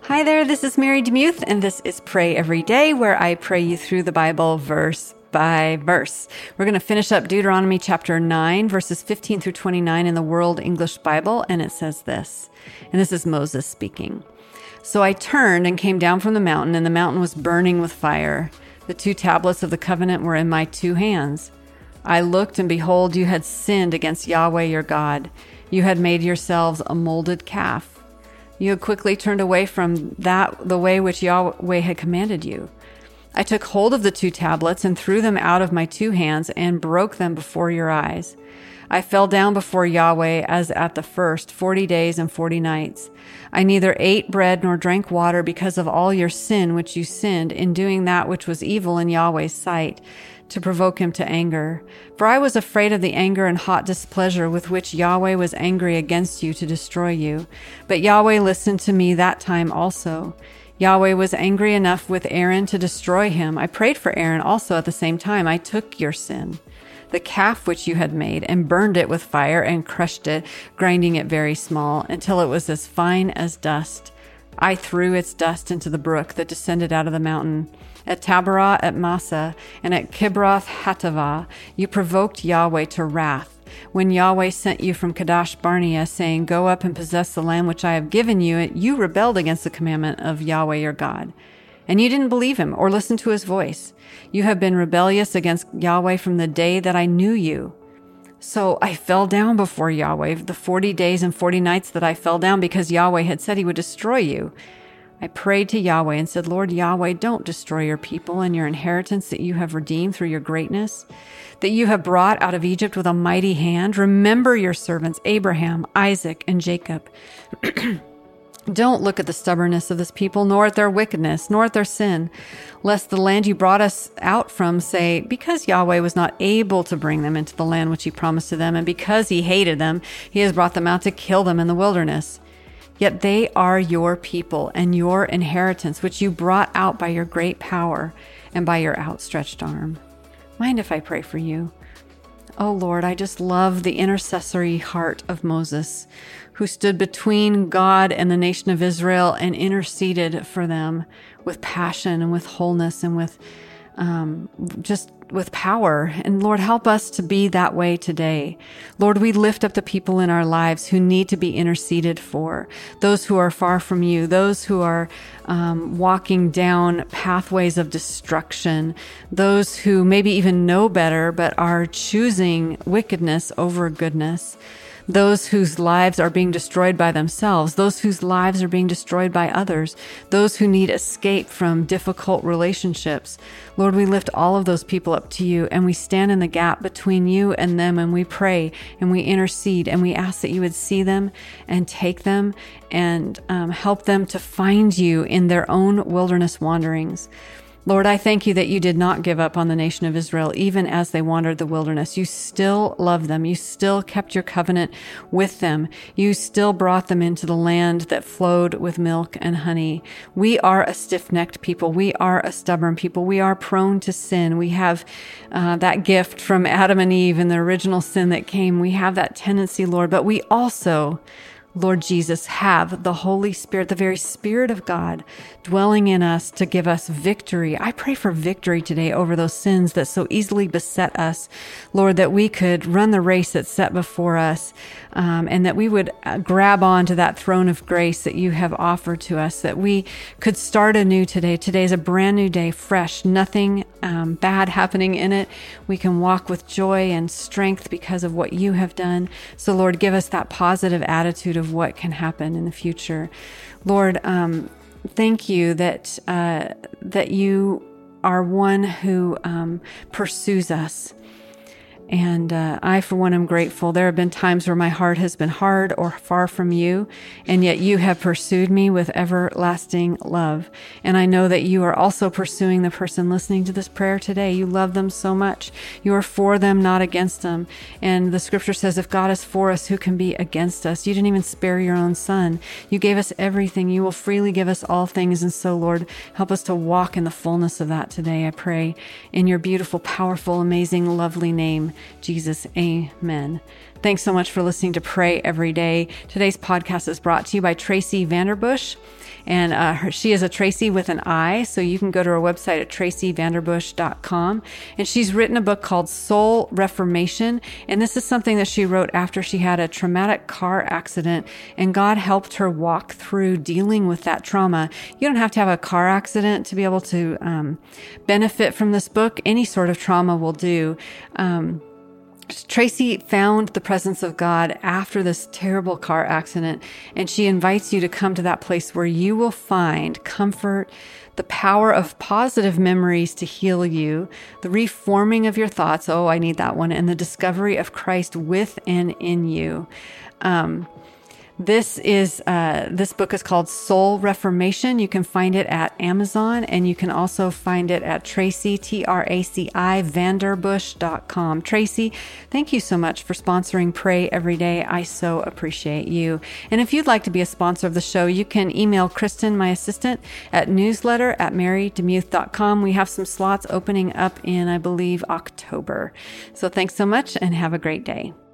Hi there, this is Mary DeMuth, and this is Pray Every Day, where I pray you through the Bible verse by verse. We're going to finish up Deuteronomy chapter 9, verses 15 through 29 in the World English Bible, and it says this, and this is Moses speaking. So I turned and came down from the mountain, and the mountain was burning with fire. The 2 tablets of the covenant were in my 2 hands. I looked, and behold, you had sinned against Yahweh your God. You had made yourselves a molded calf. You had quickly turned away from the way which Yahweh had commanded you. I took hold of the 2 tablets and threw them out of my 2 hands and broke them before your eyes. I fell down before Yahweh as at the first, 40 days and 40 nights. I neither ate bread nor drank water because of all your sin which you sinned in doing that which was evil in Yahweh's sight, to provoke him to anger. For I was afraid of the anger and hot displeasure with which Yahweh was angry against you to destroy you. But Yahweh listened to me that time also. Yahweh was angry enough with Aaron to destroy him. I prayed for Aaron also at the same time. I took your sin, the calf which you had made, and burned it with fire and crushed it, grinding it very small, until it was as fine as dust. I threw its dust into the brook that descended out of the mountain. At Taberah, at Massa, and at Kibroth Hattaavah, you provoked Yahweh to wrath. When Yahweh sent you from Kadesh Barnea, saying, Go up and possess the land which I have given you, you rebelled against the commandment of Yahweh your God. And you didn't believe him or listen to his voice. You have been rebellious against Yahweh from the day that I knew you. So I fell down before Yahweh the 40 days and 40 nights that I fell down because Yahweh had said he would destroy you. I prayed to Yahweh and said, Lord Yahweh, don't destroy your people and your inheritance that you have redeemed through your greatness, that you have brought out of Egypt with a mighty hand. Remember your servants, Abraham, Isaac, and Jacob. Don't look at the stubbornness of this people, nor at their wickedness, nor at their sin, lest the land you brought us out from say, because Yahweh was not able to bring them into the land which he promised to them, and because he hated them, he has brought them out to kill them in the wilderness. Yet they are your people and your inheritance, which you brought out by your great power and by your outstretched arm. Mind if I pray for you? Oh Lord, I just love the intercessory heart of Moses, who stood between God and the nation of Israel and interceded for them with passion and with wholeness and with just with power. And Lord, help us to be that way today. Lord, we lift up the people in our lives who need to be interceded for, those who are far from you, those who are walking down pathways of destruction, those who maybe even know better but are choosing wickedness over goodness, those whose lives are being destroyed by themselves, those whose lives are being destroyed by others, those who need escape from difficult relationships. Lord, we lift all of those people up to you, and we stand in the gap between you and them, and we pray and we intercede, and we ask that you would see them and take them and help them to find you in their own wilderness wanderings. Lord, I thank you that you did not give up on the nation of Israel, even as they wandered the wilderness. You still loved them. You still kept your covenant with them. You still brought them into the land that flowed with milk and honey. We are a stiff-necked people. We are a stubborn people. We are prone to sin. We have that gift from Adam and Eve and the original sin that came. We have that tendency, Lord, but we also, Lord Jesus, have the Holy Spirit, the very Spirit of God dwelling in us to give us victory. I pray for victory today over those sins that so easily beset us, Lord, that we could run the race that's set before us, and that we would grab onto that throne of grace that you have offered to us, that we could start anew today. Today is a brand new day, fresh, nothing bad happening in it. We can walk with joy and strength because of what you have done. So Lord, give us that positive attitude of what can happen in the future. Lord, thank you that you are one who pursues us. And I, for one, am grateful. There have been times where my heart has been hard or far from you, and yet you have pursued me with everlasting love. And I know that you are also pursuing the person listening to this prayer today. You love them so much. You are for them, not against them. And the scripture says, if God is for us, who can be against us? You didn't even spare your own son. You gave us everything. You will freely give us all things. And so, Lord, help us to walk in the fullness of that today, I pray, in your beautiful, powerful, amazing, lovely name, Jesus. Amen. Thanks so much for listening to Pray Every Day. Today's podcast is brought to you by Tracy Vanderbush. And she is a Tracy with an I, so you can go to her website at tracyvanderbush.com. And she's written a book called Soul Reformation. And this is something that she wrote after she had a traumatic car accident, and God helped her walk through dealing with that trauma. You don't have to have a car accident to be able to benefit from this book. Any sort of trauma will do. Tracy found the presence of God after this terrible car accident, and she invites you to come to that place where you will find comfort, the power of positive memories to heal you, the reforming of your thoughts, oh, I need that one, and the discovery of Christ with and in you. This book is called Soul Reformation. You can find it at Amazon, and you can also find it at Tracy, Traci, Vanderbush.com. Tracy, thank you so much for sponsoring Pray Every Day. I so appreciate you. And if you'd like to be a sponsor of the show, you can email Kristen, my assistant, at newsletter@marydemuth.com. We have some slots opening up in, I believe, October. So thanks so much and have a great day.